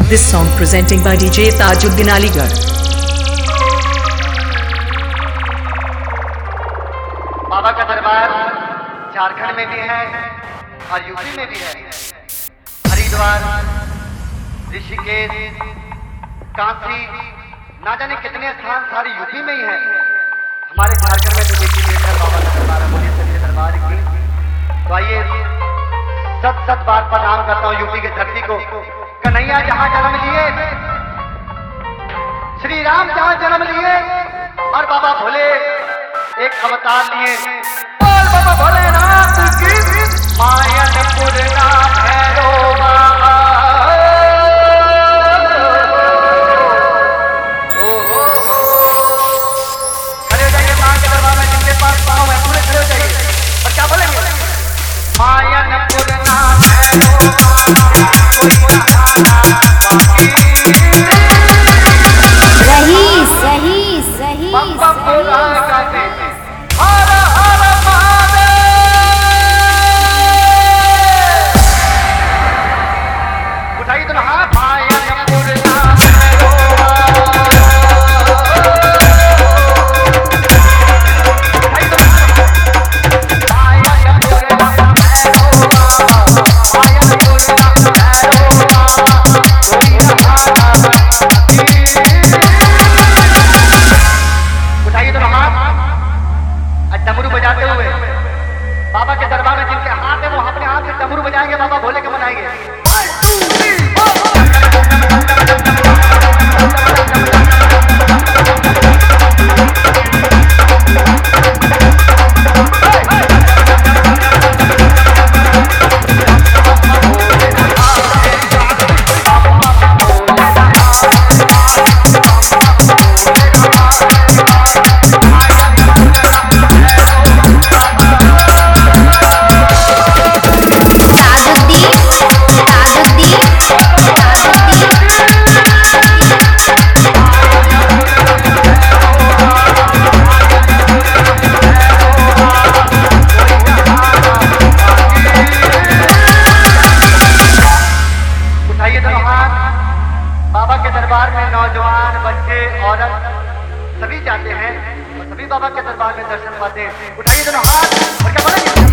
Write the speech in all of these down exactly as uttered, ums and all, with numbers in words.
this song presenting by D J Tajuddin Aligarh. बाबा का दरबार झारखंड में भी है और यूपी में भी है। हरिद्वार, ऋषिकेश, काशी, ना जाने कितने स्थान सारे यूपी में ही है। हमारे झारखंड में तो देखिए देवघर बाबा का दरबार है। बोलिए सच्चे दरबार की। तो आइए सत सत बार प्रणाम करता हूँ यूपी की धरती को। कन्हैया जहाँ जन्म लिए, श्री राम जहाँ जन्म लिए और बाबा भोले एक अवतार लिए। बोल बाबा भोलेनाथ की। मायन पूर्णा भैरो बाबा। ओ हो हो। खड़े हो जाइए मां के दरबार में, जिनके पास पाँव है पूरे खड़े हो जाइए। और क्या बोलेंगे? मायन पूर्णा भैरो बाबा। सही सही सही उठाइए तो हाथ। उठाइए तो हाथ। डमरू बजाते हुए बाबा के दरबार में जिनके हाथ है वो अपने हाथ से डमरू बजाएंगे, बाबा भोले के मनाएंगे। बाबा के दरबार में नौजवान, बच्चे, औरत सभी जाते हैं और सभी बाबा के दरबार में दर्शन पाते हैं। उठाइए दोनों हाथ और क्या बोलेंगे?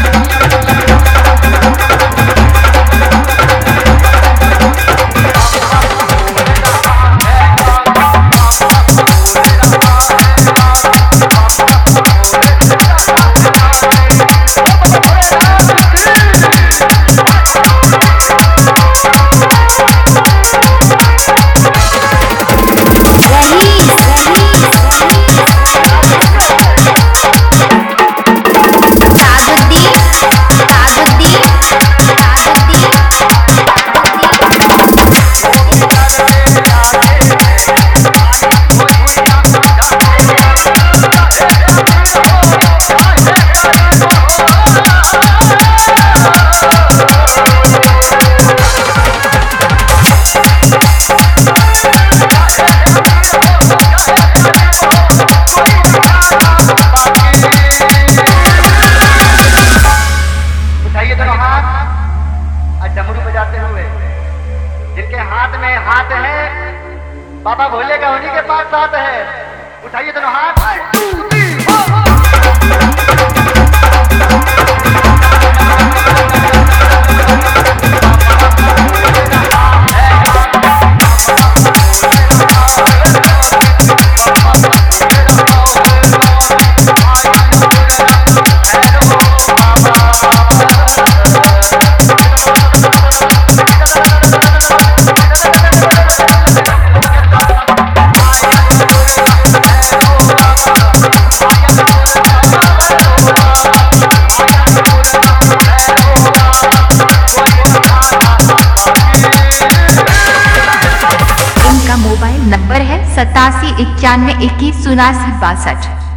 डमरू बजाते हुए जिनके हाथ में हाथ है बाबा भोले का, उन्हीं के पास साथ है। उठाइए दोनों हाथ। इनका मोबाइल नंबर है सतासी इक्यानवे इक्कीस उनासी बासठ।